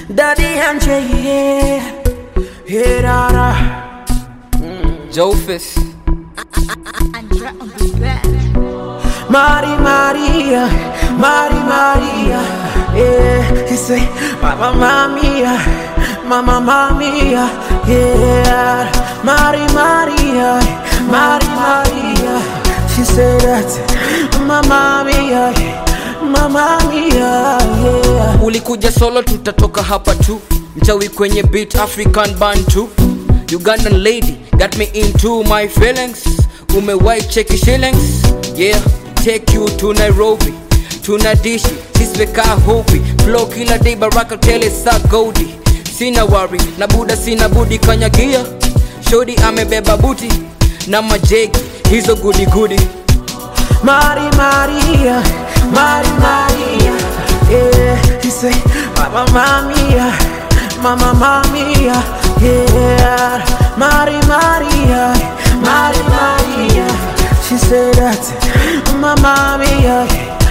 Daddy and Jay, hey Rara, Jofis. Maria, yeah. He say, Mama Mia, yeah. Maria. She said that, Mama Mia, yeah. Ulikuja solo, tutatoka hapa tu. Mchawi kwenye beat, African band too. Ugandan lady, got me into my feelings. White checky shillings, yeah. Take you to Nairobi, to Nadishi, sisweka hopi. Flow kila day, Baraka tele sa Goldie. Sina worry, na buda sina budi kanyagia. Shodi amebeba buti, na majeki, hizo goody goody. Maria, yeah. He say, Mama Mia, yeah. Maria. She said that, Mama Mia,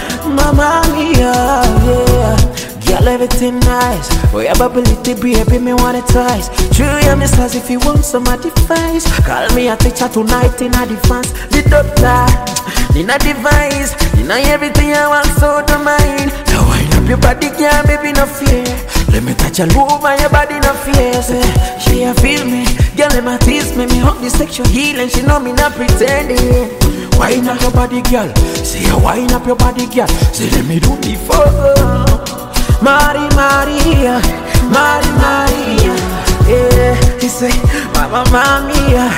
yeah. Girl, everything nice. Oh, yeah, ability, baby, me want it twice. True, yeah, me says if you want some advice, call me a teacher tonight in advance. The doctor, in a device, in everything I want, so to mine. Now wind up your body, girl, baby, no fear. Let me touch all over your body, no fear. Say, she a feel me, girl, let me tease me. Me hug the sexual healing, she know me not pretending. Wind up your body, girl. Say, wind up your body, girl. Say, let me do before. Maria, yeah. He say, Mama Mia,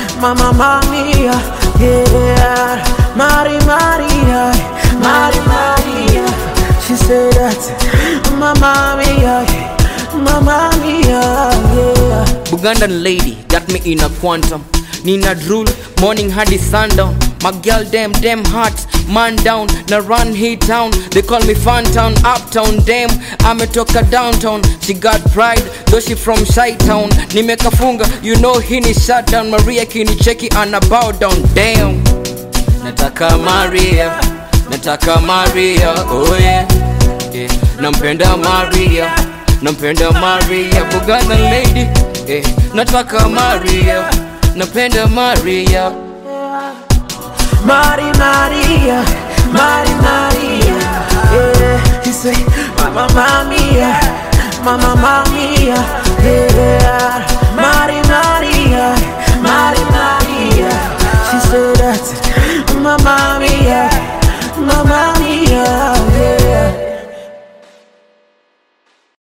yeah. Maria. She said that, Mama Mia, yeah. Ugandan lady, got me in a quantum. Nina drool, morning hadi sundown. My girl damn hot, man down. Na run hit town, they call me fun town. Uptown damn, ametoka downtown. She got pride, though she from Shy Town. Nimekafunga, you know hini shut down. Maria kini cheki ana bow down, damn. Nataka Maria, oh yeah. Nampenda Maria. Ugandan lady, nataka Maria. Napenda Maria. Maria, yeah. He say, Mama Mia, yeah. Maria.